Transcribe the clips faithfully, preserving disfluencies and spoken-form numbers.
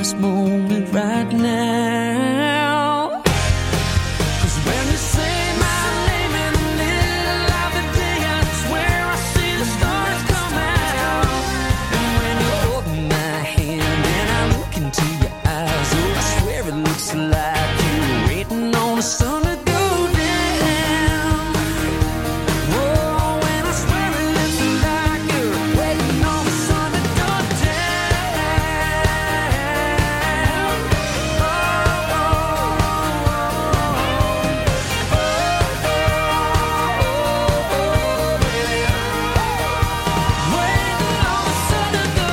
this moment right now. 'Cause when you say my name in the middle of the day, I swear I see the stars come out. And when you hold my hand and I look into your eyes, oh, I swear it looks like you're waiting on the sun to go down. Oh, and I swear it looks like you're waiting on the sun to go down. Oh, oh, oh, oh, waiting on the sun to go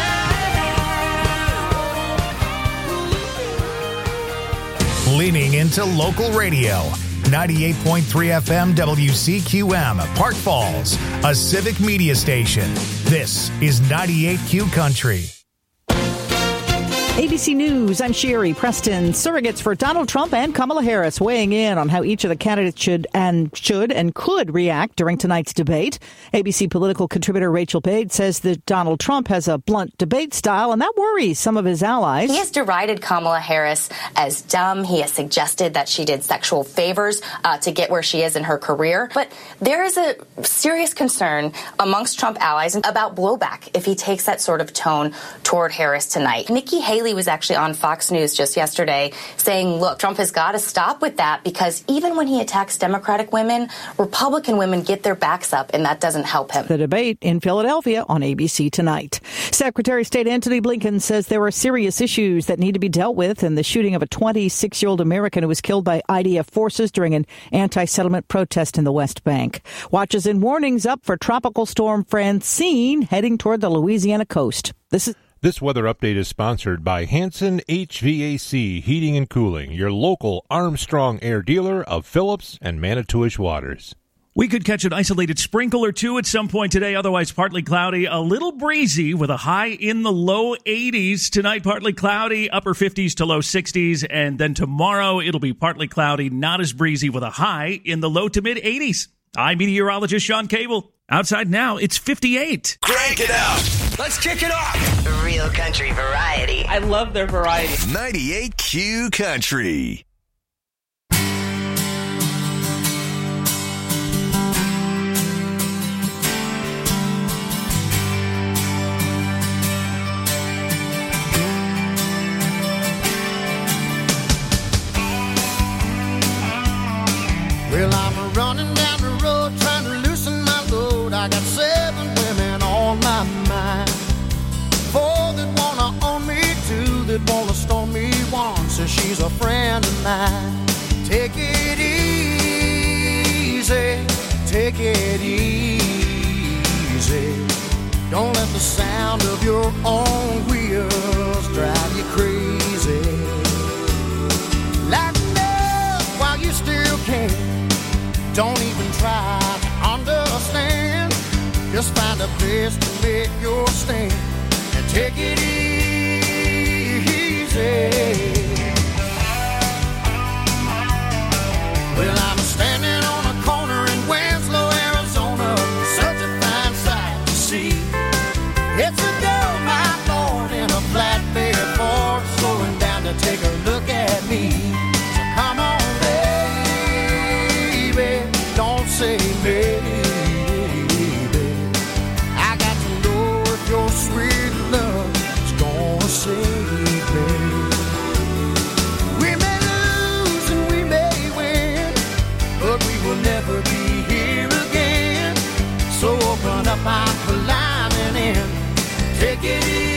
down. Leaning into local radio. ninety-eight point three F M W C Q M, Park Falls, a civic media station. This is ninety-eight Q Country. A B C News, I'm Sherry Preston. Surrogates for Donald Trump and Kamala Harris weighing in on how each of the candidates should and should and could react during tonight's debate. A B C political contributor Rachel Bade says that Donald Trump has a blunt debate style, and that worries some of his allies. He has derided Kamala Harris as dumb. He has suggested that she did sexual favors uh, to get where she is in her career. But there is a serious concern amongst Trump allies about blowback if he takes that sort of tone toward Harris tonight. Nikki Haley was actually on Fox News just yesterday saying, look, Trump has got to stop with that because even when he attacks Democratic women, Republican women get their backs up, and that doesn't help him. The debate in Philadelphia on A B C tonight. Secretary of State Antony Blinken says there are serious issues that need to be dealt with in the shooting of a twenty-six-year-old American who was killed by I D F forces during an anti-settlement protest in the West Bank. Watches and warnings up for Tropical Storm Francine heading toward the Louisiana coast. This is This weather update is sponsored by Hanson H V A C Heating and Cooling, your local Armstrong Air dealer of Phillips and Manitowish Waters. We could catch an isolated sprinkle or two at some point today, otherwise partly cloudy, a little breezy with a high in the low eighties. Tonight, partly cloudy, upper fifties to low sixties, and then tomorrow it'll be partly cloudy, not as breezy with a high in the low to mid eighties. I'm meteorologist Sean Cable. Outside now, it's fifty-eight. Crank it up. Let's kick it off. Real country variety. I love their variety. ninety-eight Q Country. Well, I'm running down the road trying to loosen my load. I got seven women on my mind. Four that wanna own me, two that wanna stone me, one says she's a friend of mine. Take it easy, take it easy. Don't let the sound of your own wheels drive you crazy. Lighten up while you still can. Don't even try to understand. Just find a place to make your stand and take it easy. Well, I'm standing on a corner in Winslow, Arizona. Such a fine sight to see. It's a gold mine lord in a flatbed Ford, slowing down to take a look at me. So come on, baby, don't say maybe. I got to know if your sweet love is gonna save me. We may lose and we may win, but we will never be here again. So open up our climbing in, take it easy.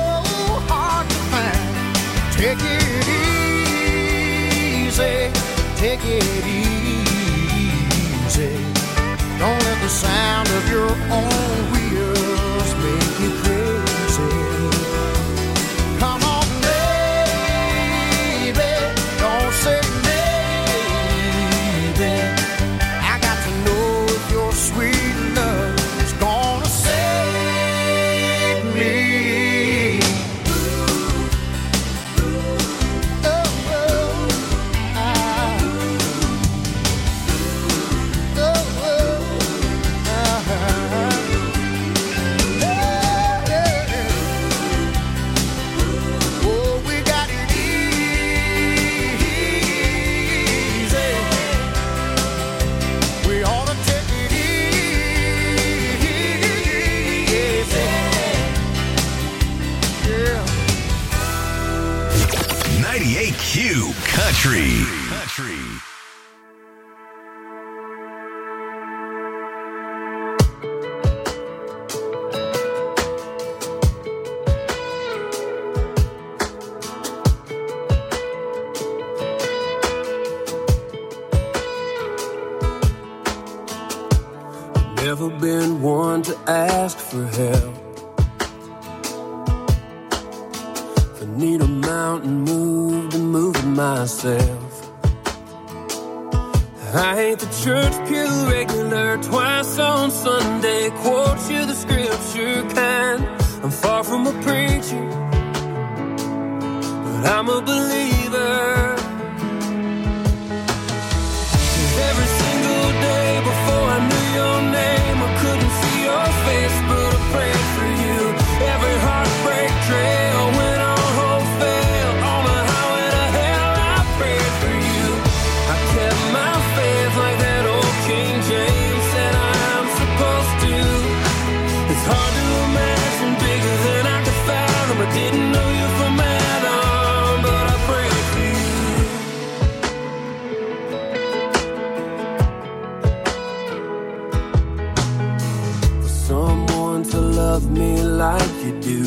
Take it easy, take it easy. Don't let the sound of your own wheels make you crazy. Come on, baby, don't say maybe. I got to know if your sweet love is gonna save me. ninety-eight Q Country. Country. Never been one to ask for help. If I need a mountain moved and moving myself. I ain't the church pew regular, twice on Sunday, quote you the scripture kind. I'm far from a preacher, but I'm a believer. 'Cause every single day before I knew your name, I couldn't see your face, but I prayed for you. Every heartbreak trail went on hope fail. On the highway to hell, I prayed for you. I kept my faith like that old King James said I'm supposed to. It's hard to imagine bigger than I could fathom. I didn't know you from Adam, but I prayed for you. For someone to love me like you do,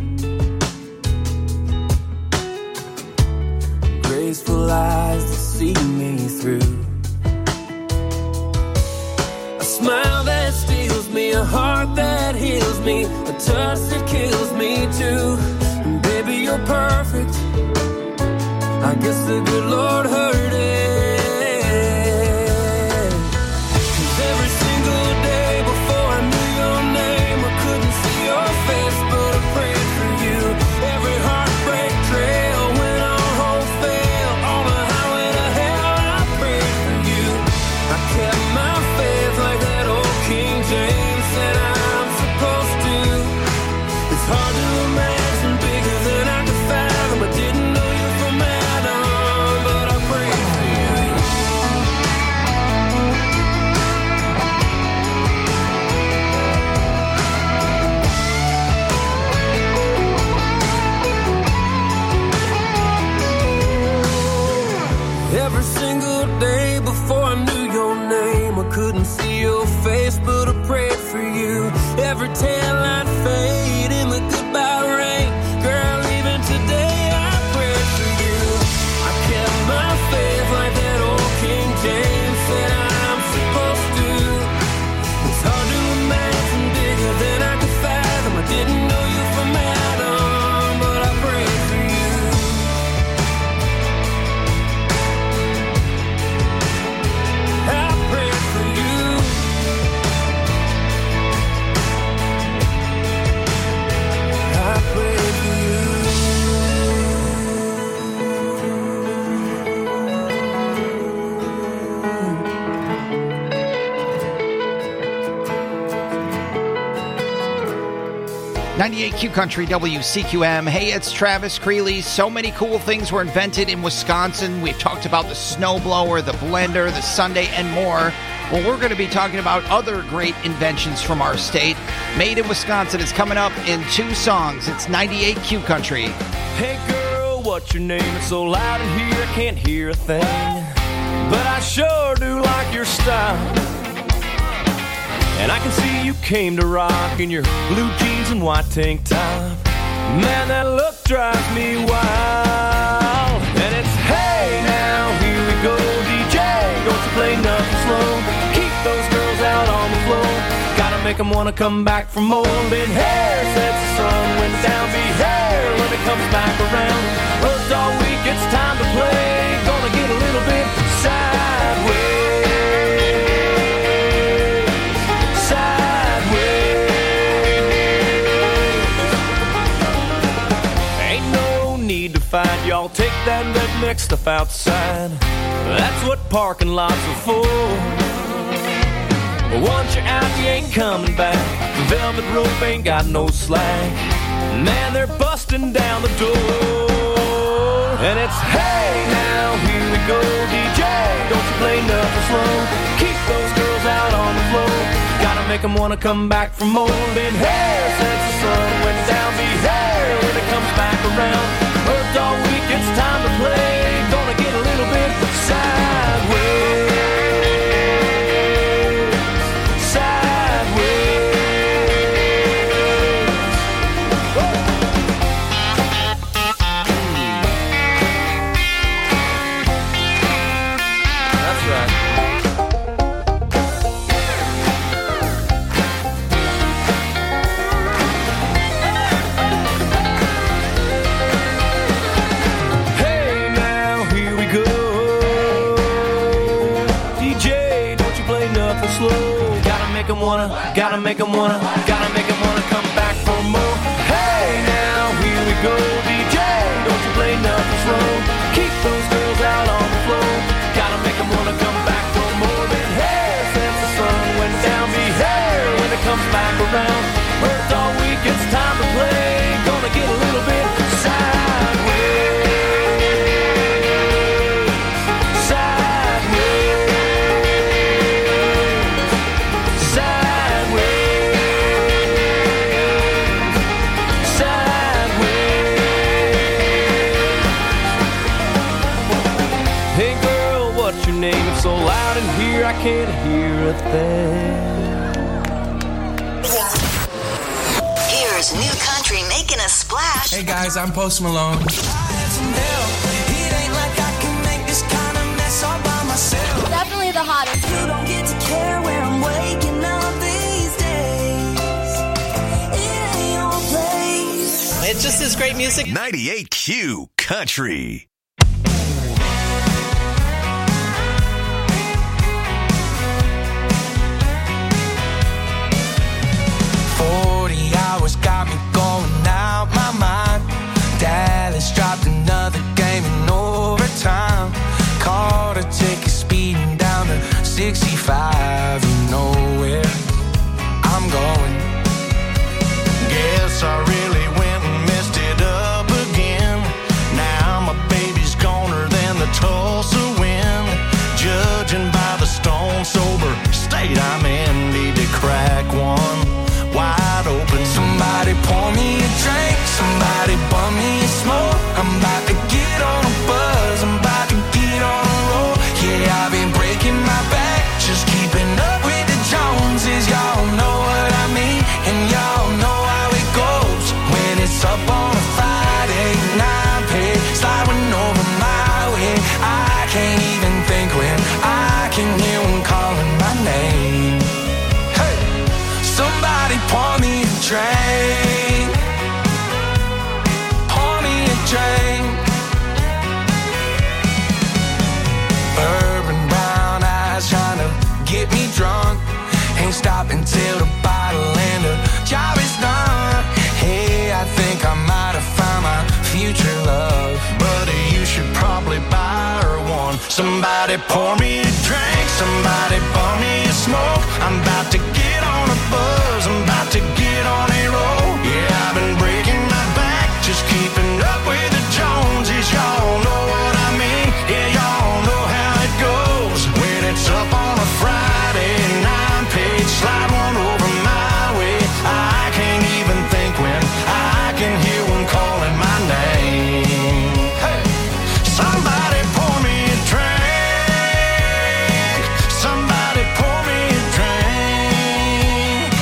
graceful eyes to see me through, a smile that steals me, a heart that heals me, a touch that kills me too. And baby, you're perfect. I guess the good Lord heard it. 'Cause every single day before I knew your name, I couldn't see your face, but I prayed for you. Every heartbreak trail went on hope fail. On the highway to hell, I prayed for you. I kept my faith like that old King James said I'm supposed to. It's hard to imagine bigger than I could fathom. I didn't know you from Adam, but I prayed for you. Every single day before I knew your name, I couldn't see your face, but I prayed for you. Every tail I'd fade in the goodbye rain. Girl, even today I prayed for you. I kept my faith like that old King James said I'm supposed to. It's hard to imagine bigger than I could fathom. I didn't know you from Adam, but I prayed for you. I prayed for you. I prayed for you. ninety-eight Q Country, W C Q M. Hey, it's Travis Creeley. So many cool things were invented in Wisconsin. We've talked about the snowblower, the blender, the sundae, and more. Well, we're going to be talking about other great inventions from our state. Made in Wisconsin is coming up in two songs. It's ninety-eight Q Country. Hey girl, what's your name? It's so loud in here I can't hear a thing, but I sure do like your style. And I can see you came to rock in your blue jeans and white tank top. Man, that look drives me wild. And it's hey now, here we go, D make them wanna come back for more. Been here since the sun went down. Be here when it comes back around. Worked all week, it's time to play. Gonna get a little bit sideways. Sideways. Ain't no need to fight, y'all. Take that redneck stuff outside. That's what parking lots are for. Once you're out, you ain't coming back. The velvet rope ain't got no slack. Man, they're busting down the door. And it's, hey, now here we go, D J. Don't you play nothing slow. Keep those girls out on the floor. Gotta make them wanna come back for more. Been here since the sun went down. Be here when it comes back around. Worked all week, it's time to play. Gonna get a little bit sideways. Wanna, gotta make them wanna, gotta make them wanna come back for more. Hey, now here we go, D J. Don't you play nothing slow. Keep those girls out on the floor. Gotta make them wanna come back for more. Been here since the sun went down. Be here when it comes back around. Worked all week, it's time to play. Gonna get a little bit sideways. So loud in here, I can't hear a thing. Here's new country making a splash. Hey guys, I'm Post Malone. I had some help. It ain't like I can make this kind of mess all by myself. Definitely the hottest. You don't get to care where I'm waking up these days. It ain't your place. It just is great music. ninety-eight Q Country. forty hours got me going out my mind. Dallas dropped another game in overtime. Caught a ticket speeding down to sixty-five. You know where I'm going. Guess I really went and messed it up again. Now my baby's goner than the Tulsa wind. Judging by the stone sober state I'm in, need to crack one wide open. Somebody pour me a drink, somebody bum me a smoke. I'm about to get on a buzz, I'm about to get on a roll. Yeah, I've been breaking my back, just keeping up with the Joneses. Y'all know what I mean, and y'all know how it goes. When it's up on a Friday, nine pay, sliding over my way. I can't even think when I can hear one calling my name. Hey, somebody pour me a drink, pour me a drink. Bourbon brown eyes trying to get me drunk. Ain't stopping till the bottle and the job is done. Hey, I think I might have found my future love. Buddy, you should probably buy her one. Somebody pour me a drink, somebody bum me a smoke. I'm about to get on a buzz, I'm about to get on a roll. Yeah, I've been breaking my back, just keeping up with the Joneses. Y'all know what I mean, yeah, y'all know how it goes. When it's up on a Friday, nine page, slide one over my way. I can't even think when I can hear one calling my name. Hey, somebody pour me a drink, somebody pour me a drink.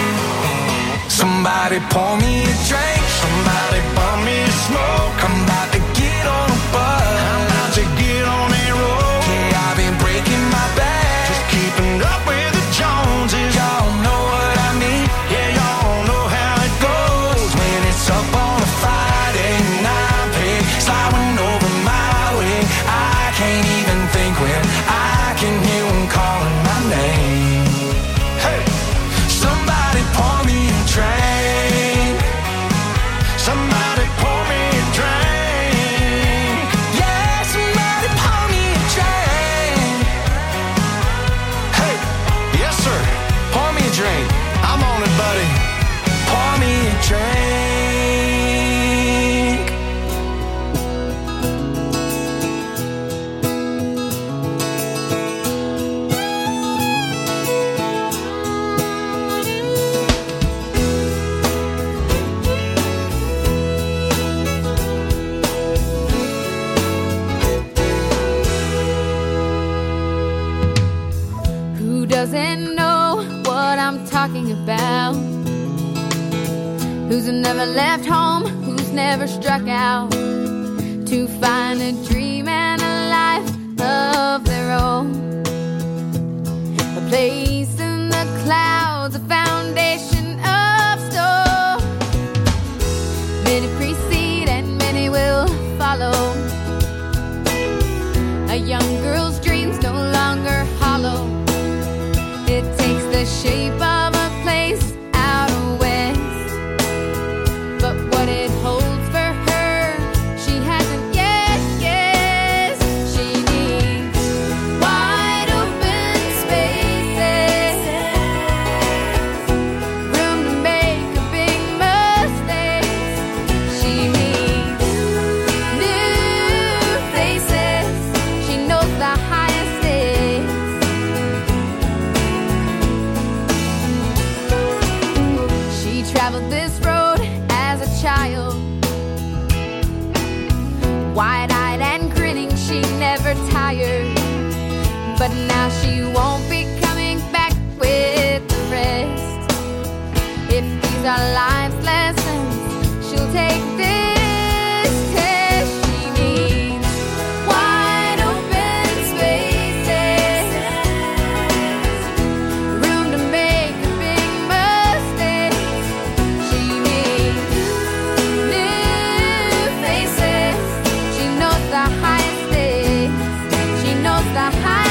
Somebody pour me a drink, somebody bum me a smoke. I'm about talking about? Who's never left home, who's never struck out to find a dream and a life of their own. A place in the clouds, a foundation of stone. Many precede and many will follow. A young girl's dreams no longer hollow. It takes the shape of a place out west, but what it holds for her, she hasn't yet guessed. She needs wide open spaces, room to make a big mistakes. She needs new faces. She knows the highest stakes. She traveled this road as a child, wide-eyed and grinning, she never tired. But now she won't be coming back with the rest. If these are life's lessons, she'll take this test. She needs wide open spaces, room to make a big mistake. She needs new faces. She knows the highest stakes. She knows the highest stakes.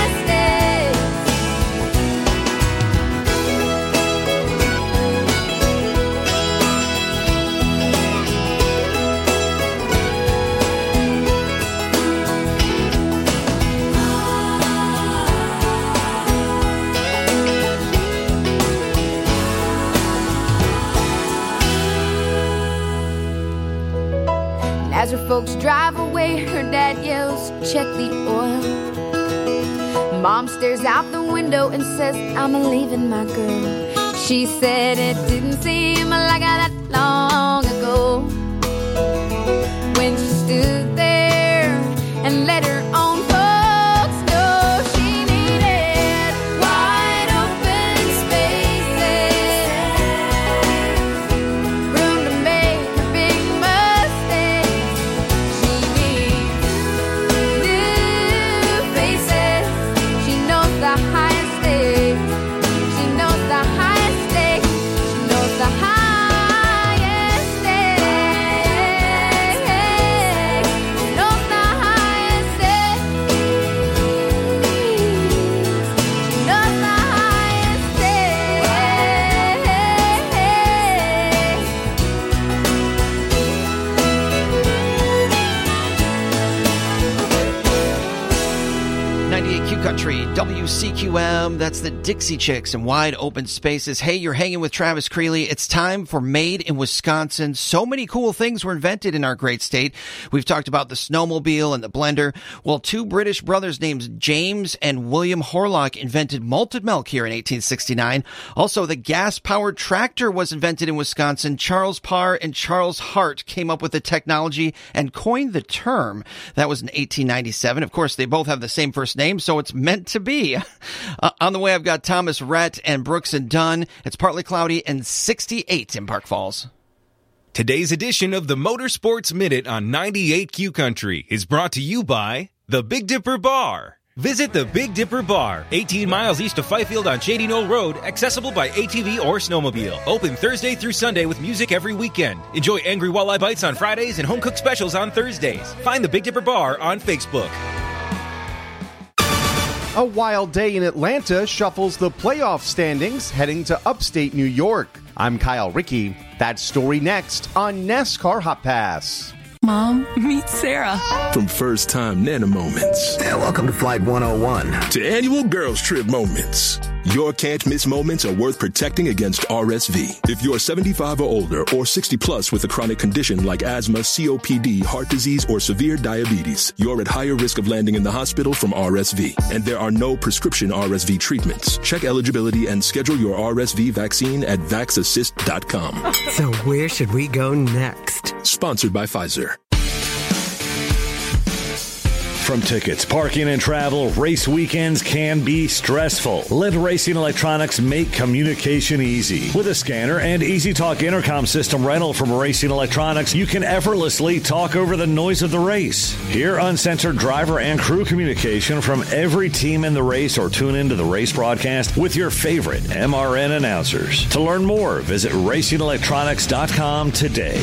And as her folks drive away, her dad yells, check the oil. Mom stares out the window and says, I'm leaving my girl. She said it didn't seem like that long ago, when she stood there and let her own folks know. She needed wide open spaces, room to make a big mistake. She needs new faces. She knows the highest stakes. She knows the highest stakes. She knows the highest stakes. She knows the highest stakes. She knows the highest ninety-eight Q Country, W C Q M. That's the Dixie Chicks and Wide Open Spaces. Hey, you're hanging with Travis Creeley. It's time for Made in Wisconsin. So many cool things were invented in our great state. We've talked about the snowmobile and the blender. Well, two British brothers named James and William Horlock invented malted milk here in eighteen sixty-nine. Also, the gas-powered tractor was invented in Wisconsin. Charles Parr and Charles Hart came up with the technology and coined the term. That was in eighteen ninety-seven. Of course, they both have the same first name, so it's meant to be. Uh, on the way, I've got Thomas Rhett and Brooks and Dunn. It's partly cloudy and sixty-eight in Park Falls. Today's edition of the Motorsports Minute on ninety-eight Q Country is brought to you by the Big Dipper Bar. Visit the Big Dipper Bar, eighteen miles east of Fifield on Shady Knoll Road, accessible by A T V or snowmobile. Open Thursday through Sunday with music every weekend. Enjoy Angry Walleye Bites on Fridays and home cooked specials on Thursdays. Find the Big Dipper Bar on Facebook. A wild day in Atlanta shuffles the playoff standings heading to upstate New York. I'm Kyle Rickey. That story next on NASCAR Hot Pass. Mom, meet Sarah. From first time Nana moments. And welcome to Flight one oh one. To annual girls trip moments. Your can't miss moments are worth protecting against R S V. If you're seventy-five or older or sixty plus with a chronic condition like asthma, C O P D, heart disease, or severe diabetes, you're at higher risk of landing in the hospital from R S V. And there are no prescription R S V treatments. Check eligibility and schedule your R S V vaccine at vax assist dot com. So where should we go next? Sponsored by Pfizer. from tickets, parking, and travel, race weekends can be stressful. Let Racing Electronics make communication easy. With a scanner and Easy Talk intercom system rental from Racing Electronics, you can effortlessly talk over the noise of the race. Hear uncensored driver and crew communication from every team in the race, or tune into the race broadcast with your favorite M R N announcers. To learn more, visit racing electronics dot com today.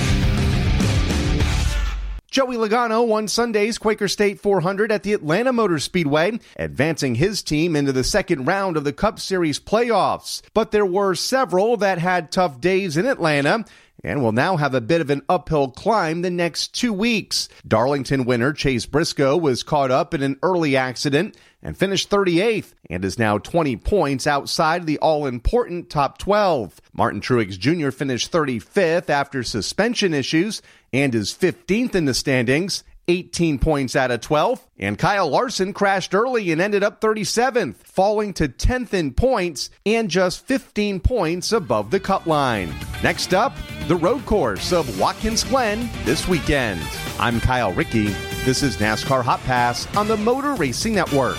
Joey Logano won Sunday's Quaker State four hundred at the Atlanta Motor Speedway, advancing his team into the second round of the Cup Series playoffs. But there were several that had tough days in Atlanta and will now have a bit of an uphill climb the next two weeks. Darlington winner Chase Briscoe was caught up in an early accident and finished thirty-eighth and is now twenty points outside the all-important top twelve. Martin Truex Junior finished thirty-fifth after suspension issues and is fifteenth in the standings, eighteen points out of twelve. And Kyle Larson crashed early and ended up thirty-seventh, falling to tenth in points and just fifteen points above the cut line. Next up, the road course of Watkins Glen this weekend. I'm Kyle Rickey. This is NASCAR Hot Pass on the Motor Racing Network.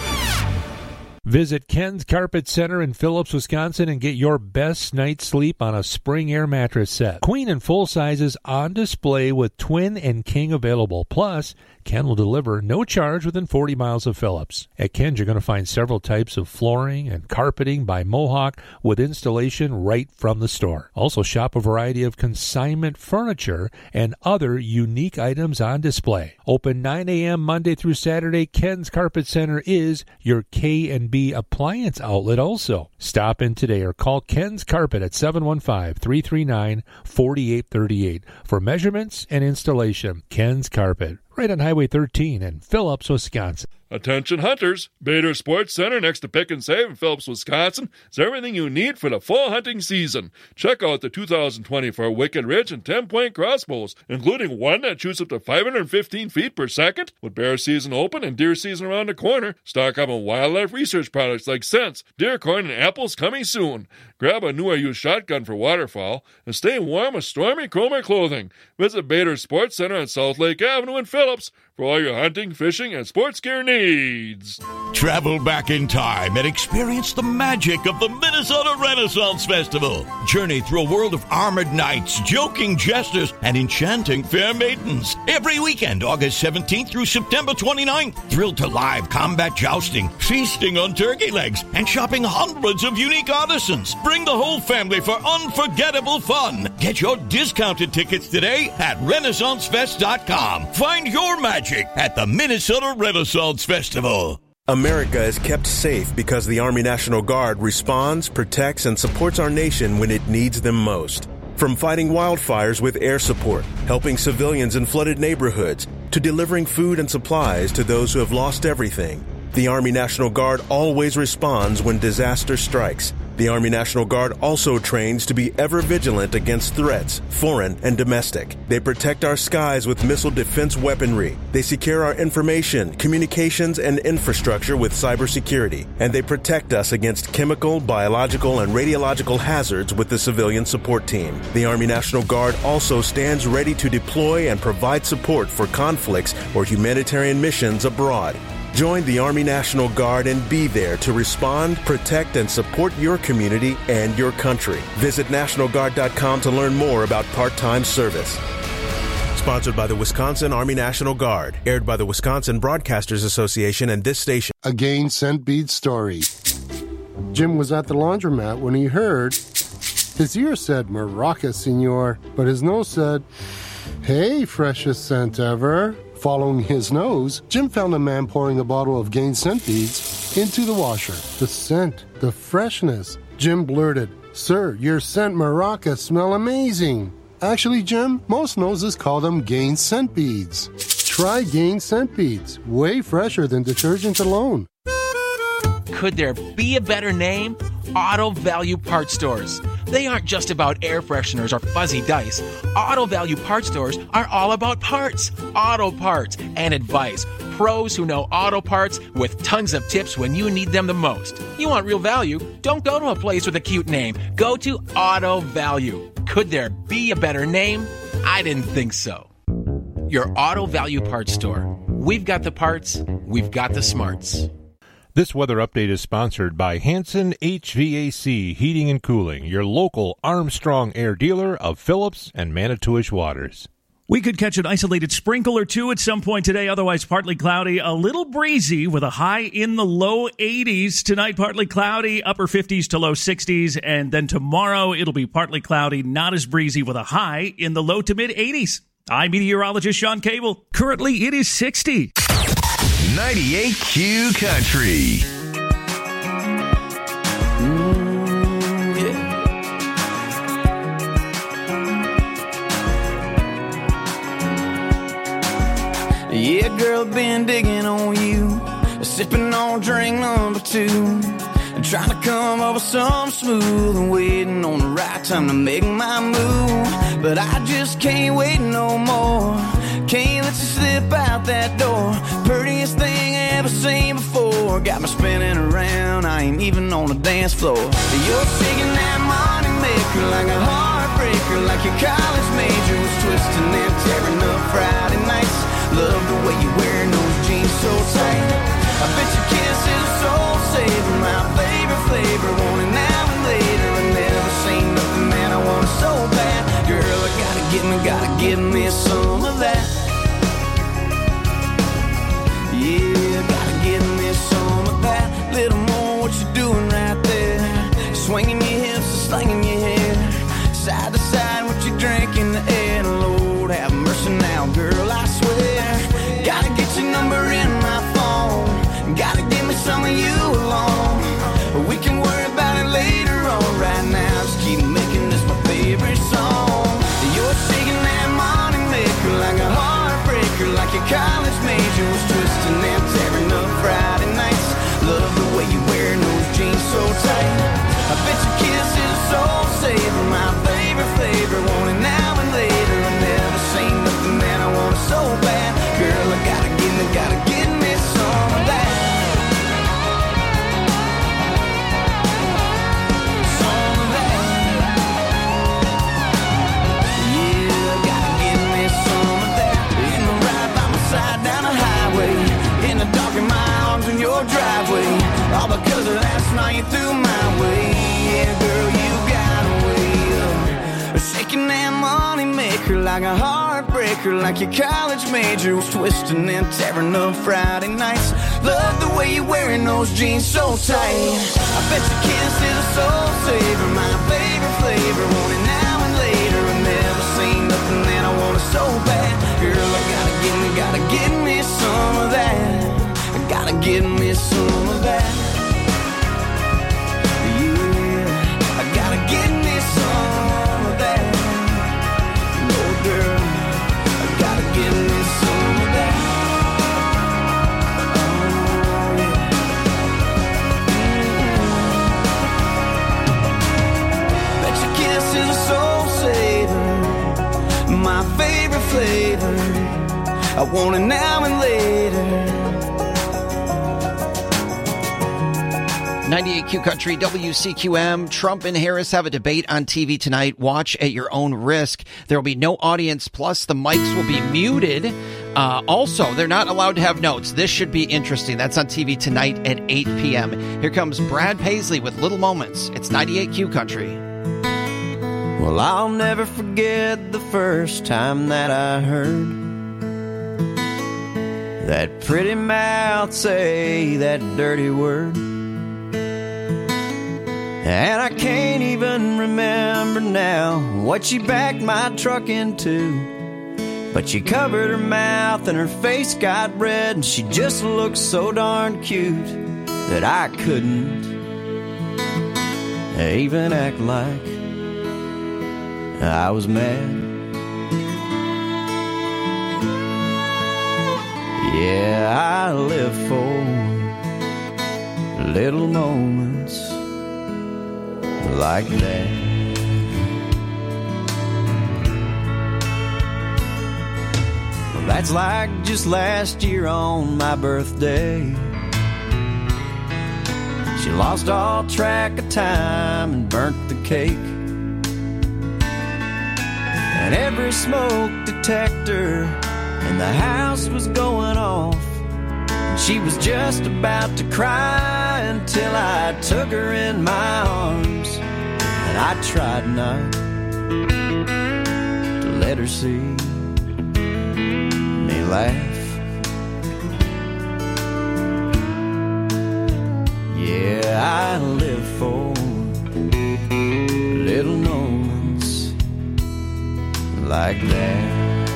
Visit Ken's Carpet Center in Phillips, Wisconsin, and get your best night's sleep on a Spring Air mattress set. Queen and full sizes on display with twin and king available. Plus, Ken will deliver no charge within forty miles of Phillips. At Ken's, you're going to find several types of flooring and carpeting by Mohawk with installation right from the store. Also, shop a variety of consignment furniture and other unique items on display. Open nine a.m. Monday through Saturday, Ken's Carpet Center is your K and B appliance outlet also. Stop in today or call Ken's Carpet at seven one five, three three nine, four eight three eight for measurements and installation. Ken's Carpet, right on Highway thirteen in Phillips, Wisconsin. Attention hunters, Bader Sports Center next to Pick and Save in Phillips, Wisconsin is everything you need for the fall hunting season. Check out the two thousand twenty-four Wicked Ridge and ten-point crossbows, including one that shoots up to five hundred fifteen feet per second. With bear season open and deer season around the corner, stock up on wildlife research products like scents, deer corn, and apples coming soon. Grab a new or used shotgun for waterfowl and stay warm with Stormy Cromer clothing. Visit Bader Sports Center on South Lake Avenue in Phillips for all your hunting, fishing, and sports gear needs. Travel back in time and experience the magic of the Minnesota Renaissance Festival. Journey through a world of armored knights, joking jesters, and enchanting fair maidens. Every weekend, August seventeenth through September twenty-ninth. Thrill to live combat jousting, feasting on turkey legs, and shopping hundreds of unique artisans. Bring the whole family for unforgettable fun. Get your discounted tickets today at renaissance fest dot com. Find your magic at the Minnesota Renaissance Festival. America is kept safe because the Army National Guard responds, protects, and supports our nation when it needs them most. From fighting wildfires with air support, helping civilians in flooded neighborhoods, to delivering food and supplies to those who have lost everything, the Army National Guard always responds when disaster strikes. The Army National Guard also trains to be ever vigilant against threats, foreign and domestic. They protect our skies with missile defense weaponry. They secure our information, communications, and infrastructure with cybersecurity. And they protect us against chemical, biological, and radiological hazards with the civilian support team. The Army National Guard also stands ready to deploy and provide support for conflicts or humanitarian missions abroad. Join the Army National Guard and be there to respond, protect, and support your community and your country. Visit national guard dot com to learn more about part-time service. Sponsored by the Wisconsin Army National Guard. Aired by the Wisconsin Broadcasters Association and this station. A Gain Scent Beads story. Jim was at the laundromat when he heard his ear said, "Maraca, senor," but his nose said, "Hey, freshest scent ever." Following his nose, Jim found a man pouring a bottle of Gain Scent Beads into the washer. The scent, the freshness. Jim blurted, "Sir, your scent Maraca smell amazing." Actually, Jim, most noses call them Gain Scent Beads. Try Gain Scent Beads. Way fresher than detergent alone. Could there be a better name? Auto Value Parts Stores. They aren't just about air fresheners or fuzzy dice. Auto Value Parts Stores are all about parts, auto parts, and advice. Pros who know auto parts with tons of tips when you need them the most. You want real value? Don't go to a place with a cute name. Go to Auto Value. Could there be a better name? I didn't think so. Your Auto Value Parts Store. We've got the parts, we've got the smarts. This weather update is sponsored by Hanson H V A C Heating and Cooling, your local Armstrong Air dealer of Phillips and Manitowish Waters. We could catch an isolated sprinkle or two at some point today, otherwise partly cloudy, a little breezy with a high in the low eighties. Tonight, partly cloudy, upper fifties to low sixties, and then tomorrow it'll be partly cloudy, not as breezy with a high in the low to mid eighties. I'm meteorologist Sean Cable. Currently, it is sixty. ninety-eight Q Country. Mm, yeah. Yeah, girl, been digging on you, sipping on drink number two, and trying to come up with something smooth and waiting on the right time to make my move. But I just can't wait no more. Can't let you slip out that door. Prettiest thing I ever seen before. Got me spinning around, I ain't even on the dance floor. You're shaking that money maker like a heartbreaker, like your college major was twisting and tearing up Friday nights. Love the way you wearing those jeans so tight. I bet your kiss is a soul saver, my favorite flavor. Want it now and later. I never seen nothing that I want so bad. Girl, I gotta get me, gotta give me some of that. Yeah, gotta give me some of that. Little more what you doing right there. Swinging your hips and slinging your hair. Side to side, what you drink in the air. Lord, have mercy now, girl, I swear. Gotta get your number in my phone. Gotta give me some of you alone. We can worry about it later on. Right now, just keep making this my favorite song. You're shaking that money maker like a heartbreaker, like your college major was twisting and tearing up Friday nights. Love the way you wearing those jeans so tight. I bet your kiss is a soul saver, my favorite flavor. Want it now and later. I never seen nothing that I want so bad. Girl, I gotta give me, gotta give me some of that. Some of that. Yeah, gotta give me some of that. In the ride by my side down the highway, in the dark in my arms in your driveway. All because of last night you threw my way. Yeah, girl, you got a way of shaking that money maker like a heartbreaker, like your college major was twisting and tearing up Friday nights. Love the way you're wearing those jeans so tight. I bet your kiss is a soul saver, my favorite flavor. Want it now and later. I've never seen nothing that I want so bad. Girl, I gotta give me, gotta give me some of that. I gotta give me some of that. My favorite flavor, I want it now and later. ninety-eight Q Country, W C Q M. Trump and Harris have a debate on T V tonight. Watch at your own risk. There will be no audience, plus the mics will be muted. Uh, also, they're not allowed to have notes. This should be interesting. That's on T V tonight at eight p.m. Here comes Brad Paisley with Little Moments. It's ninety-eight Q Country. Well, I'll never forget the first time that I heard that pretty mouth say that dirty word. And I can't even remember now what she backed my truck into. But she covered her mouth and her face got red, and she just looked so darn cute that I couldn't even act like I was mad. Yeah, I live for little moments like that. Well, that's like just last year on my birthday. She lost all track of time and burnt the cake. And every smoke detector in the house was going off. And She was just about to cry until I took her in my arms, and I tried not to let her see me laugh. Yeah, I live for little moments like that.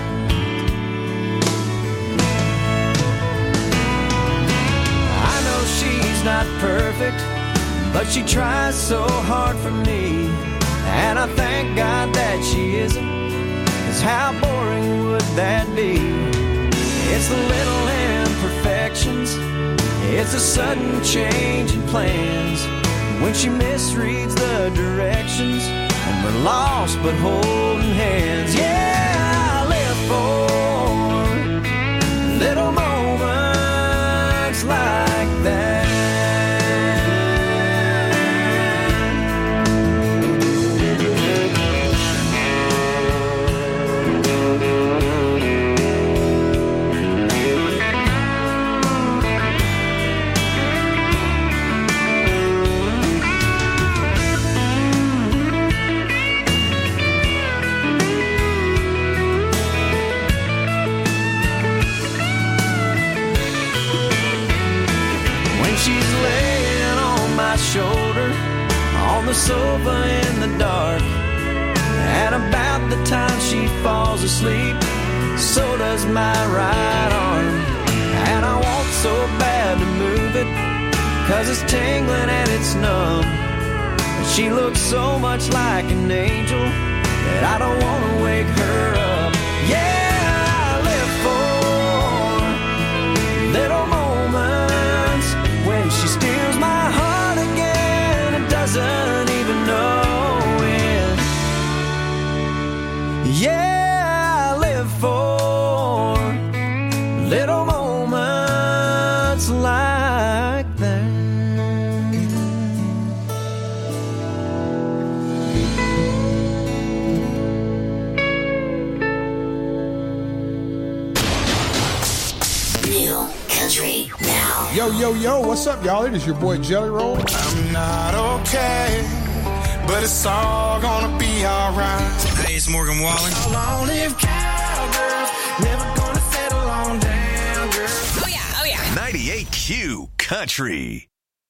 She's not perfect, but she tries so hard for me, and I thank God that she isn't, 'cause how boring would that be? It's the little imperfections, it's a sudden change in plans, when she misreads the directions, and we're lost but holding hands. Yeah, I live for little moments like that. Shoulder on the sofa in the dark, and about the time she falls asleep, so does my right arm. And I want so bad to move it, 'cause it's tingling and it's numb, but she looks so much like an angel that I don't want to wake her up. Yeah, I live for little moments when she steals my heart again and doesn't even know it. Yeah, I live for little moments like that. New country now. Yo, yo, yo, what's up, y'all? It is your boy Jelly Roll. I'm not okay, but it's all gonna be alright. Hey, it's Morgan Wallen. Long live cowgirls, never gonna settle on down, girl. Oh yeah, oh yeah. ninety-eight Q Country.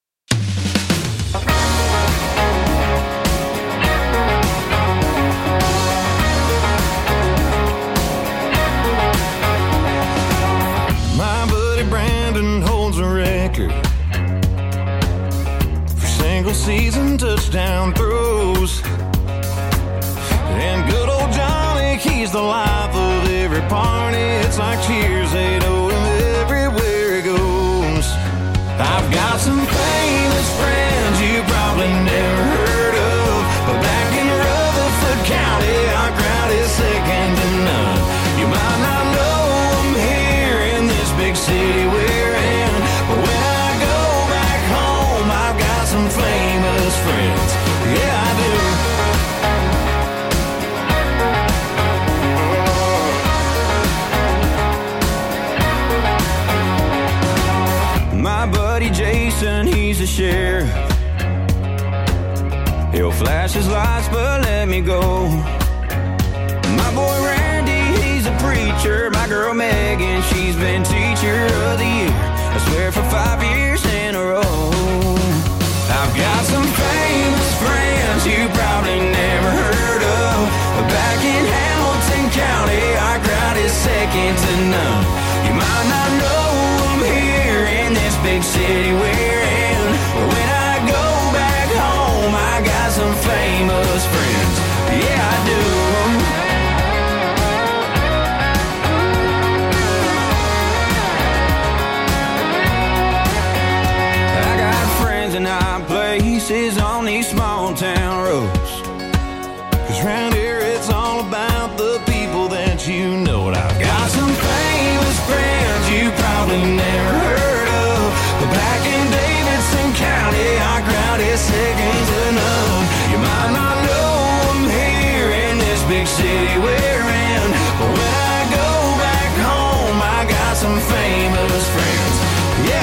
My buddy Brandon holds a record for single season touchdown throws. And good old Johnny, he's the life of every party. It's like cheers, they know him everywhere he goes. I've got some famous friends you probably never heard of, but back in Rutherford County, our crowd is second to none. You might not know them here in this big city we're in, but when I go back home, I've got some famous friends. Yeah, I do. My buddy Jason, he's a sheriff. He'll flash his lights, but let me go. My boy Randy, he's a preacher. My girl Megan, she's been teacher of the year, I swear for five years in a row. I've got some famous friends you probably never heard of, but back in Hamilton County, our crowd is second to none. You might not know them here in this big city we're in, but when I go back home, I got some famous friends. Yeah, I do. I got friends in high places on these small town roads, 'cause round here it's all about the people that you know. And I've got some famous friends you probably never heard of, but back in Davidson County, our crowd is second to none. You might not know them here in this big city we're in, but when I go back home, I got some famous friends. Yeah,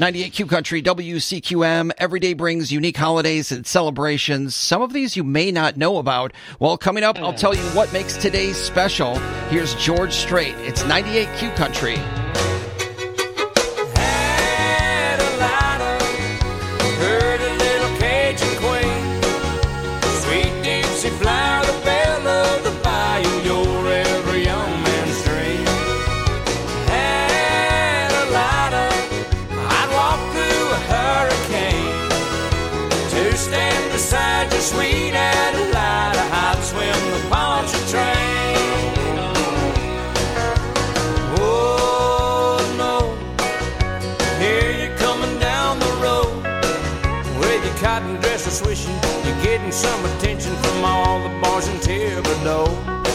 ninety-eight Q Country, W C Q M. Every day brings unique holidays and celebrations. Some of these you may not know about. Well, coming up, I'll tell you what makes today special. Here's George Strait. It's ninety-eight Q Country. Had a lighter, heard a little Cajun queen. Sweet Dixie flower, the belle of the bayou, your every young man's dream. Had a lighter, I'd walk through a hurricane to stand beside your sweet Adelida. I'd swim the Poncha train. Oh no, here you're coming down the road with your cotton dress swishing. You're getting some attention from all the bars in Thibodeau.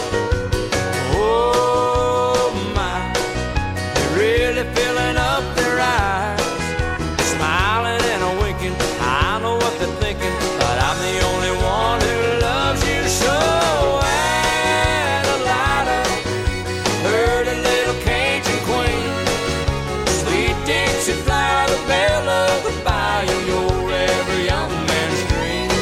Oh my, they're really filling up their eyes, smiling and a winking. I know what they're thinking, but I'm the only one who loves you so. Adelida, heard a little Cajun queen. Sweet Dixie flower, the belle of the bayou, your every young man's dream.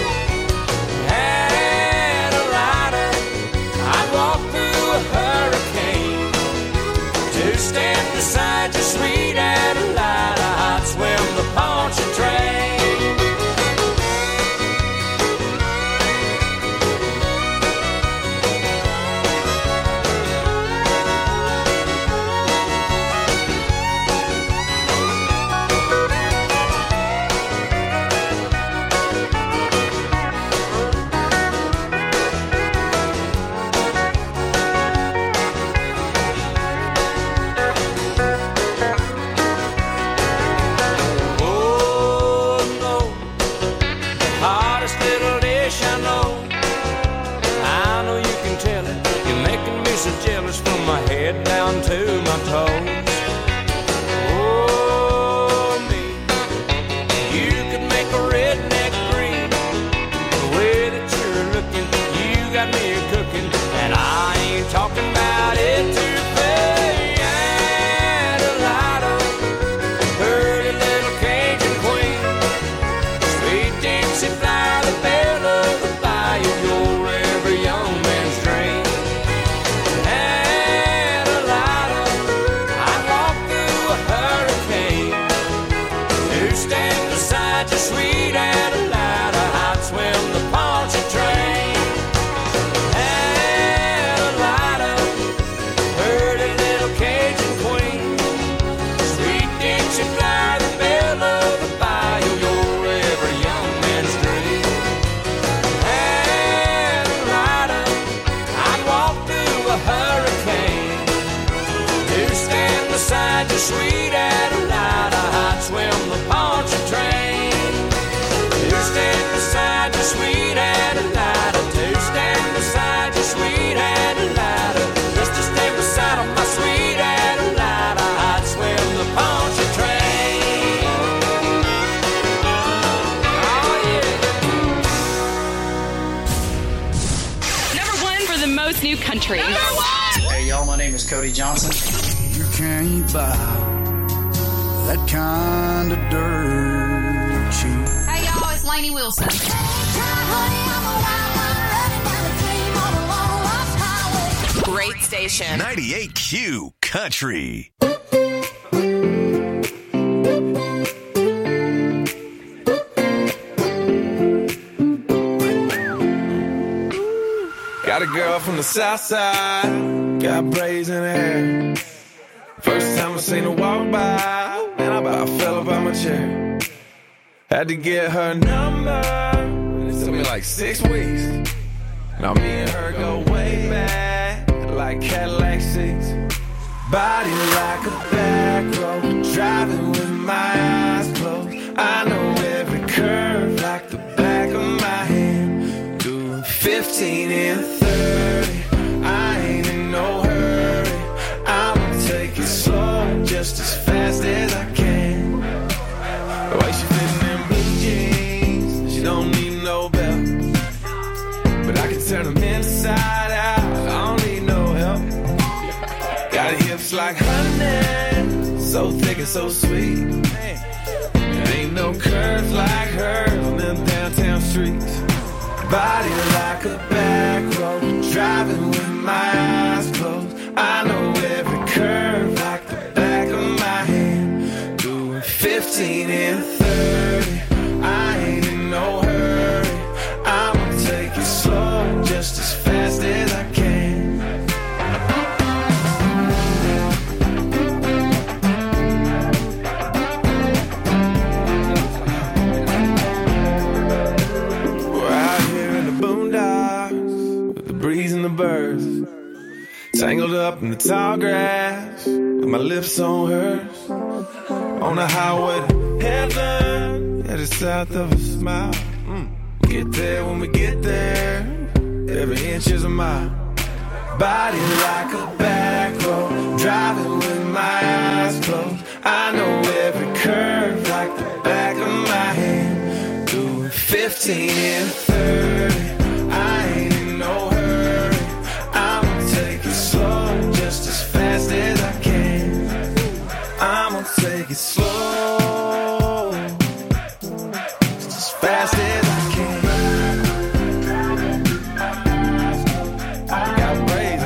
Adelida, I'd walk through a hurricane to stand beside your sweet Adelida. I'd swim the Poncha train. Oh no, hottest little dish I know. I know you can tell it. You're making me so jealous from my head down to my toes. Oh me, you could make a redneck green. The way that you're looking, you got me a cooking, and I ain't talking about it too fast. Adelida, heard a little Cajun queen. Sweet Dixie flower, the belle of the bayou, your every young man's dream. Adelida, I'd walk through a hurricane to stand beside your sweet Adelida. I'd swim the Poncha train. Adelida, heard a little Cajun queen. Sweet Dixie flower, the belle of the bayou, your every young man's dream. Adelida, I'd walk through a hurricane to stand beside your sweet Adelida. I'd swim the Poncha train. To stand beside your sweet Adelida. To stand beside your sweet Adelida. Just to stay beside my sweet Adelida. I'd swim the Poncha train. Oh yeah. Number one for the most new country. Hey y'all, my name is Cody Johnson. You can't buy that kind of dirt cheap. Hey y'all, it's Lainey Wilson. Great station. ninety-eight Q Country. Got a girl from the south side, got braids in her hair. First time I seen her walk by, man, I about fell up out my chair. Had to get her number, it took me like six weeks. Now me and her go way back, like Cadillac seats. Body like a back road, driving with my eyes closed. I know every curve like the back of my hand. Doing fifteen and thirty, I ain't in no hurry. I'ma take it slow, just as fast as I can. The way she fitting in blue jeans, she don't need no belt. But I can turn them inside out, I don't need no help. Got hips like honey, so thick and so sweet. no curves like hers on them downtown streets. Body like a back road, driving with my eyes closed. I know every curve like the back of my hand. Doing fifteen and thirty, I ain't in no hurry. I'ma take it slow, just as fast as I can. Breeze and the birds, tangled up in the tall grass, with my lips on hers, on the highway to heaven, headed south of a smile. Mm. Get there when we get there, every inch is a mile. Body like a back road, driving with my eyes closed. I know every curve like the back of my hand. Doing fifteen and thirty, I ain't in no hurry. Just as fast as I can, I'ma take it slow, just as fast as I can. I got brains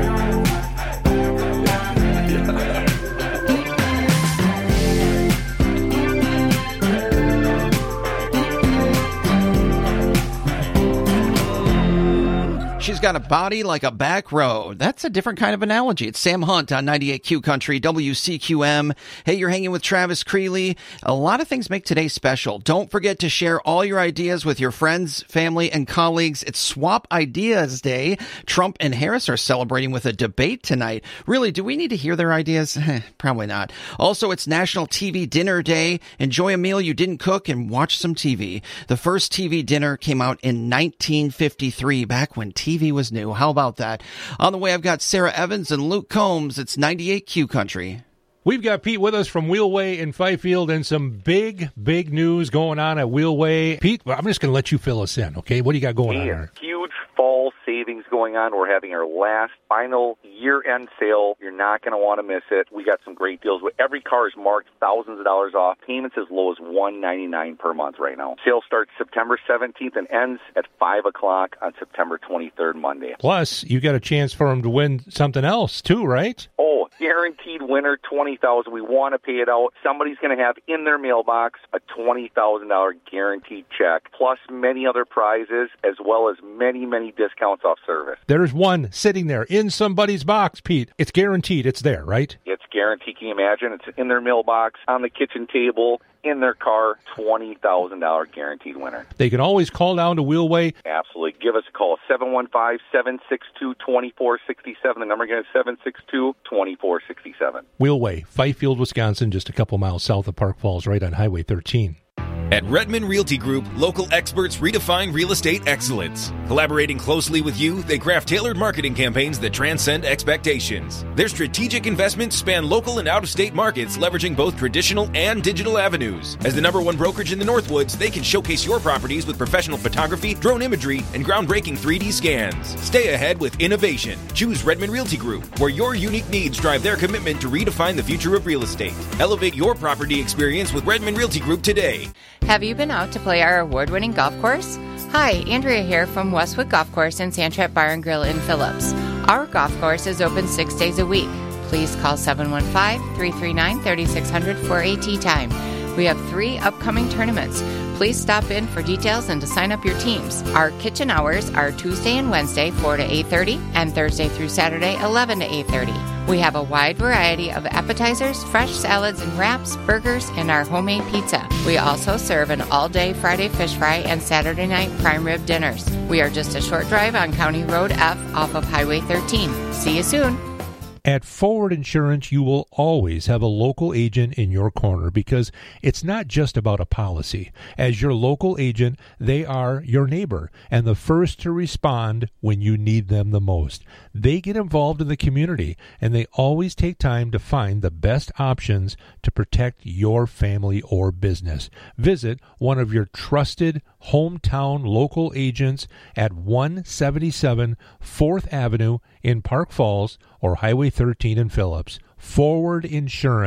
She's got a body like a back road. That's a different kind of analogy. It's Sam Hunt on ninety-eight Q Country, W C Q M. Hey, you're hanging with Travis Creeley. A lot of things make today special. Don't forget to share all your ideas with your friends, family, and colleagues. It's Swap Ideas Day. Trump and Harris are celebrating with a debate tonight. Really, do we need to hear their ideas? Probably not. Also, it's National T V Dinner Day. Enjoy a meal you didn't cook and watch some T V. The first T V dinner came out in nineteen fifty-three, back when T V was new. How about that? On the way, I've got Sarah Evans and Luke Combs. It's ninety-eight Q Country. We've got Pete with us from Wheelway in Fifield and some big, big news going on at Wheelway. Pete, I'm just going to let you fill us in, okay? What do you got going on there? Huge fall savings going on. We're having our last final year-end sale. You're not going to want to miss it. We got some great deals. Every car is marked thousands of dollars off. Payments as low as one ninety-nine per month right now. Sale starts September seventeenth and ends at five o'clock on September twenty-third, Monday. Plus, you got a chance for them to win something else, too, right? Oh, guaranteed winner, twenty thousand dollars. We want to pay it out. Somebody's going to have in their mailbox a twenty thousand dollars guaranteed check, plus many other prizes, as well as many, many discounts off service. There's one sitting there in somebody's box, Pete. It's guaranteed. It's there, right? It's guaranteed. Can you imagine? It's in their mailbox, on the kitchen table, in their car, twenty thousand dollars guaranteed winner. They can always call down to Wheelway. Absolutely. Give us a call, seven one five, seven six two, two four six seven. The number again is seven six two, two four six seven. Wheelway, Fifield, Wisconsin, just a couple miles south of Park Falls, right on Highway thirteen. At Redmond Realty Group, local experts redefine real estate excellence. Collaborating closely with you, they craft tailored marketing campaigns that transcend expectations. Their strategic investments span local and out-of-state markets, leveraging both traditional and digital avenues. As the number one brokerage in the Northwoods, they can showcase your properties with professional photography, drone imagery, and groundbreaking three D scans. Stay ahead with innovation. Choose Redmond Realty Group, where your unique needs drive their commitment to redefine the future of real estate. Elevate your property experience with Redmond Realty Group today. Have you been out to play our award-winning golf course? Hi, Andrea here from Westwood Golf Course and Sandtrap Bar and Grill in Phillips. Our golf course is open six days a week. Please call seven one five, three three nine, three six zero zero for A T time. We have three upcoming tournaments. Please stop in for details and to sign up your teams. Our kitchen hours are Tuesday and Wednesday, four to eight thirty, and Thursday through Saturday, eleven to eight thirty. We have a wide variety of appetizers, fresh salads and wraps, burgers, and our homemade pizza. We also serve an all-day Friday fish fry and Saturday night prime rib dinners. We are just a short drive on County Road F off of Highway thirteen. See you soon. At Forward Insurance, you will always have a local agent in your corner because it's not just about a policy. As your local agent, they are your neighbor and the first to respond when you need them the most. They get involved in the community and they always take time to find the best options to protect your family or business. Visit one of your trusted hometown local agents at one seventy-seven fourth Avenue in Park Falls or Highway thirteen in Phillips. Forward Insurance,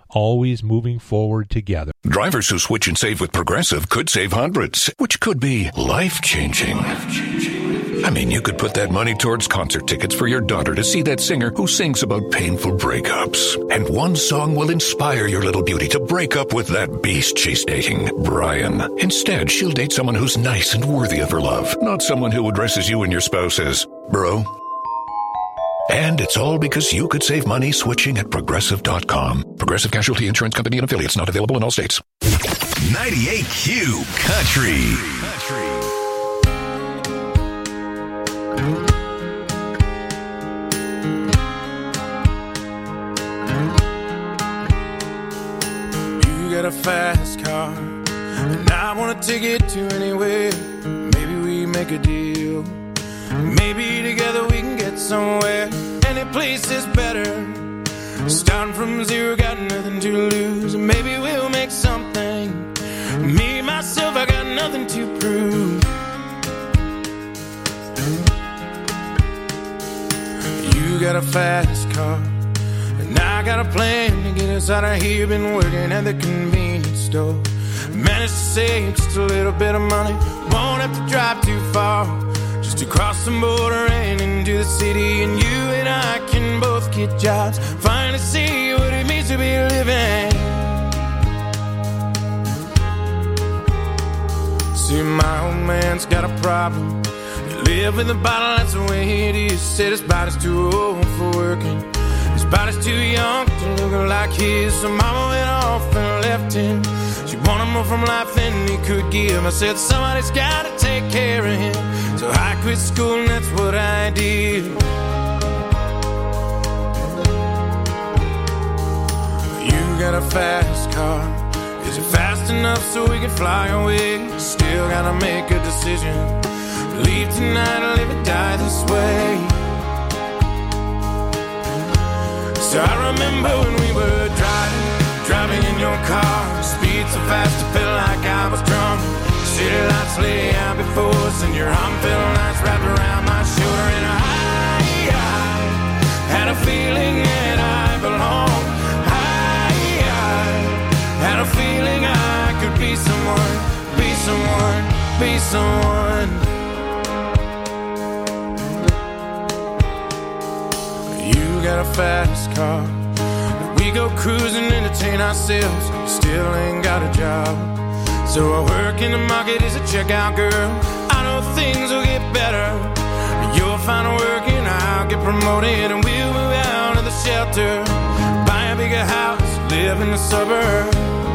always moving forward together. Drivers who switch and save with Progressive could save hundreds, which could be life-changing. I mean, you could put that money towards concert tickets for your daughter to see that singer who sings about painful breakups. And one song will inspire your little beauty to break up with that beast she's dating, Brian. Instead, she'll date someone who's nice and worthy of her love, not someone who addresses you and your spouse as bro. And it's all because you could save money switching at Progressive dot com. Progressive Casualty Insurance Company and affiliates, not available in all states. ninety-eight Q Country. You got a fast car, and I want to take it to anywhere. Maybe we make a deal. Maybe together we can get somewhere. Any place is better. Starting from zero, got nothing to lose. Maybe we'll make something. Me, myself, I got nothing to prove. You got a fast car, and I got a plan to get us out of here. Been working at the convenience store. Managed to save just a little bit of money. Won't have to drive too far, just to cross the border and into the city. And you and I can both get jobs, finally see what it means to be living. See, my old man's got a problem. He live with a bottle, that's the way it is. Said his body's too old for working. His body's too young to look like his. So mama went off and left him. She wanted more from life than he could give. I said somebody's gotta take care of him. So I quit school and that's what I did. You got a fast car. Is it fast enough so we can fly away? Still gotta make a decision. Leave tonight or live or die this way. So I remember when we were driving, driving in your car. Speed so fast it felt like I was drunk. City lights lay out before us, and your arm felt nice wrapped around my shoulder. And I, I had a feeling that I belonged. I, I had a feeling I could be someone, be someone, be someone. You got a fast car. We go cruising, entertain ourselves. Still ain't got a job. So I work in the market as a checkout girl. I know things will get better. You'll find work and I'll get promoted, and we'll move out of the shelter, buy a bigger house, live in the suburbs.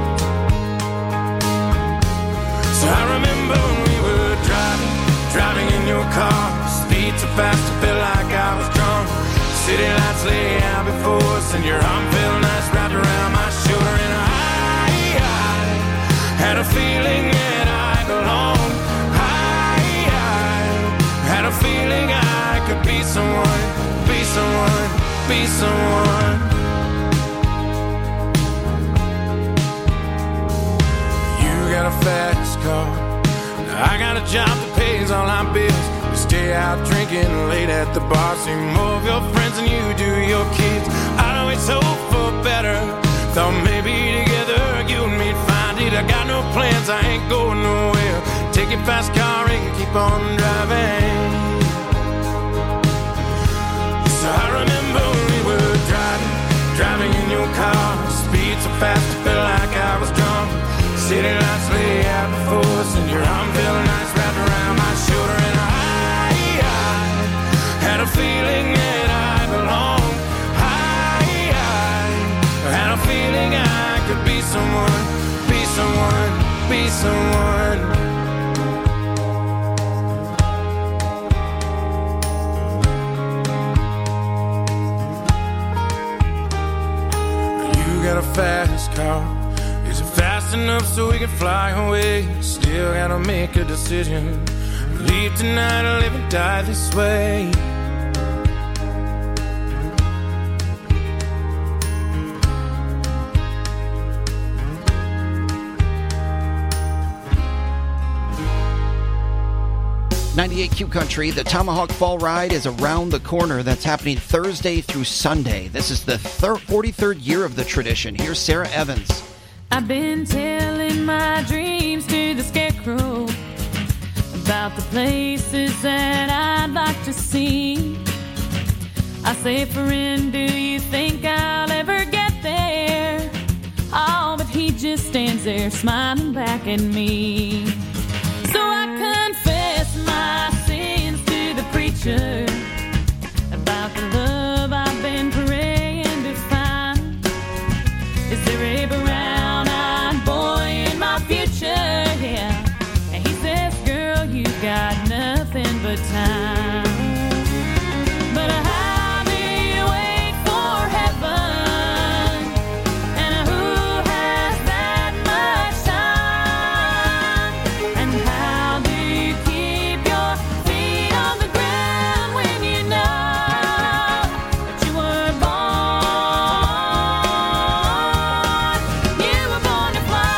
So I remember when we were driving, driving in your car. Speed so fast it felt like I was drunk. City lights lay out before us, and your arm felt nice wrapped around my shoulder. And I, I had a feeling that I belonged. I, I had a feeling I could be someone, be someone, be someone. You got a fast car. I got a job that pays all our bills. We stay out drinking late at the bar. See more of your friends than you do your kids. I'd always hope for better. Thought maybe together you and me'd find it. I got no plans, I ain't going nowhere. Take your fast car and keep on driving. So I remember when we were driving, driving in your car. Speed so fast it felt like I was drunk. City lights lay out before us, and your arm felt nice wrapped around my shoulder. And I, I had a feeling that I belonged. I, I had a feeling I could be someone, be someone, be someone. You got a fast car. Is it fast enough so we can fly away? Still gotta make a decision. Leave tonight or live and die this way. ninety-eight Q Country, the Tomahawk Fall Ride is around the corner. That's happening Thursday through Sunday. This is the thir- forty-third year of the tradition. Here's Sarah Evans. I've been telling my dreams to the scarecrow about the places that I'd like to see. I say, friend, do you think I'll ever get there? Oh, but he just stands there smiling back at me. So I confess my sins to the preacher about the love I've been praying to find. Is there a brown-eyed boy in my future? Yeah. And he says, girl, you got nothing but time. But how do you wait for heaven? And who has that much time? And how do you keep your feet on the ground when you know that you were born? You were born to fly.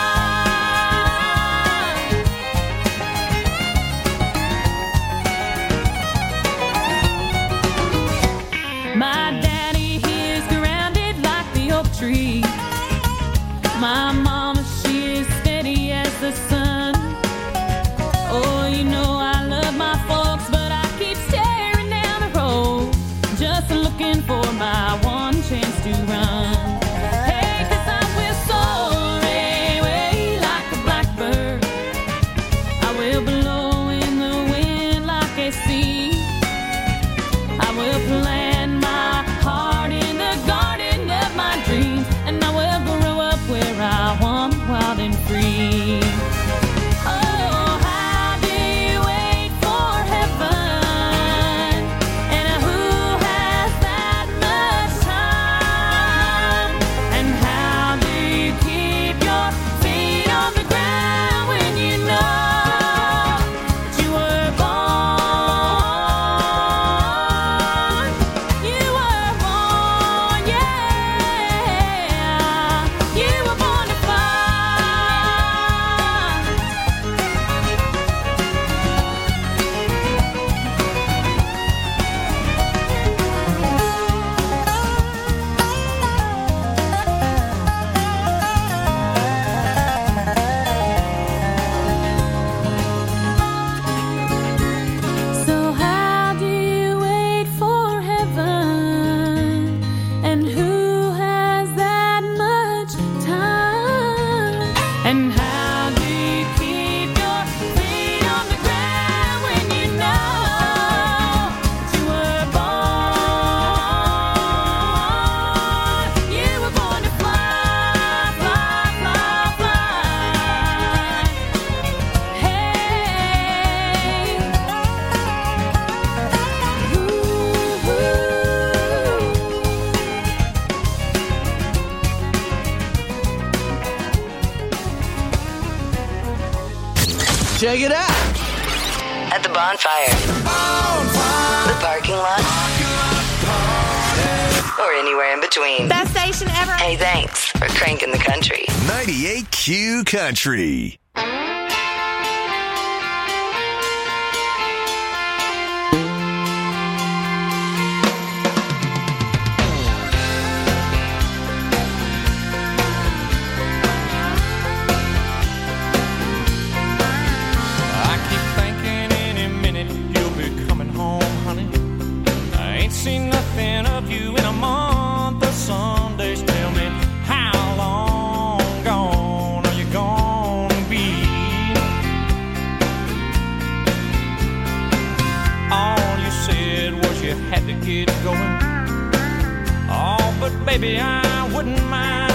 My daddy, he is grounded like the oak tree. My mama, she is steady as the sun. Oh, you know I love my folks, but I keep staring down the road, just looking for my one chance to run. Hey, 'cause I will soar away like a blackbird. I will blow in the wind like a sea. I will plant my heart in the garden of my dreams, and I will grow up where I want, wild and free. Oh, how do you wait for heaven? And who has that much time? And how do you keep your feet on the ground when you know that you were born? You were born, yeah. You were born to fly. So how do you wait for heaven? And who has that much time? And how do you keep your feet on the ground when you know that you were born? You were born to fly, fly, fly, fly. Hey. Check it out. At the bonfire, the parking lot, or anywhere in between. Best station ever. Hey, thanks for cranking the country. ninety-eight Q Country. I keep thinking any minute you'll be coming home, honey. I ain't seen nothing of you in a month of Sundays. Tell me, how long gone are you gonna be? All you said was you had to get going. Oh, but baby, I wouldn't mind